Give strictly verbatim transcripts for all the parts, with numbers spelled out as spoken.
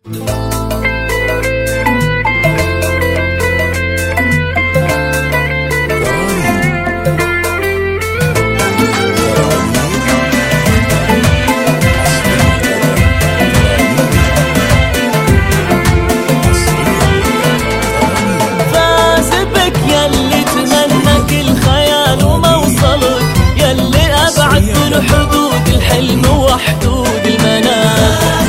حدود الحلم وحدود المنام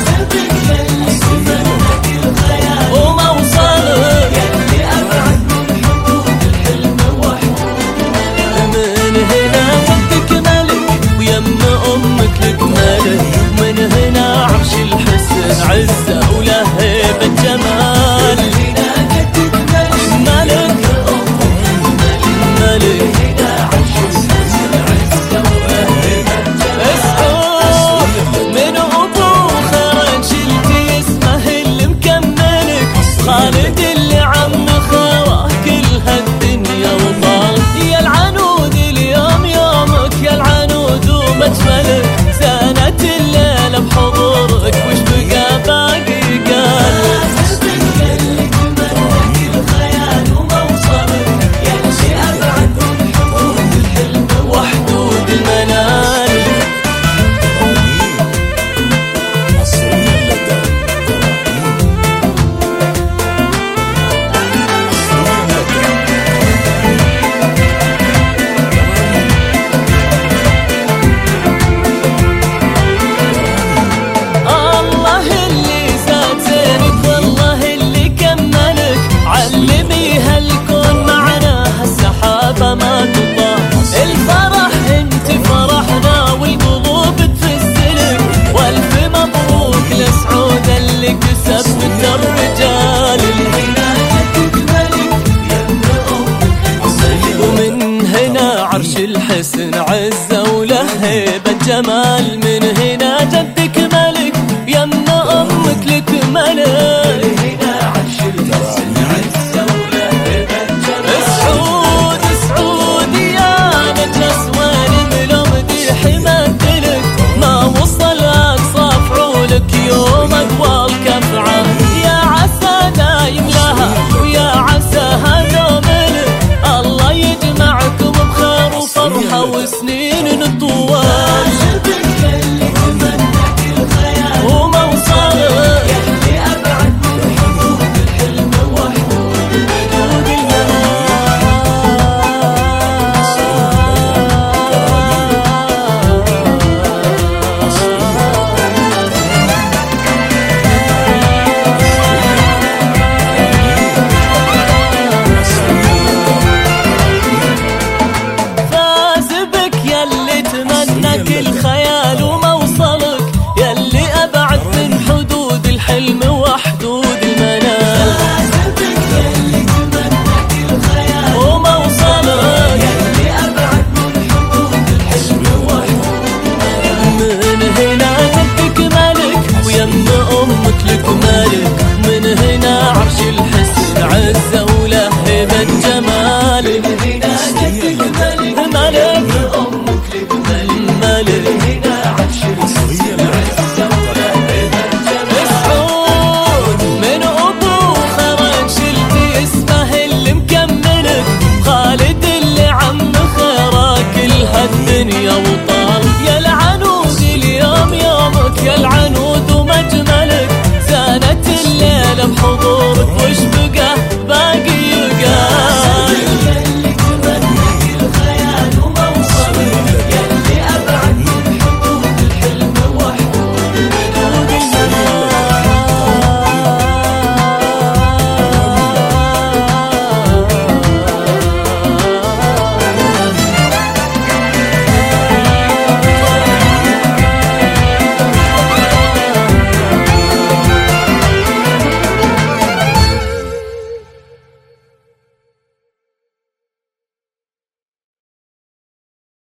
وما وصلك يلي أبعد من حدود الحلم وحدود المنام. من هنا ودك ملك ويم أمك لك ملك، من هنا عرش الحسن عزة وله هيبة جمال. ملك ملك خالد اللي عم خواه كل هالدنيا وطال. يا العنود اليوم يومك يا العنود ومجملك، زانت الليلة بحضورك وش بقى باقي قال. قلك منك الخيال وما وصلك يلي أبعد من حدود الحلم وحدود المنال. ما تطاق الفرح انت فرحنا والقلوب تفزلك، والف مبروك لسعود اللي كسب الرجال. ومن هنا عرش الحسن عزة وله هيبة جمال.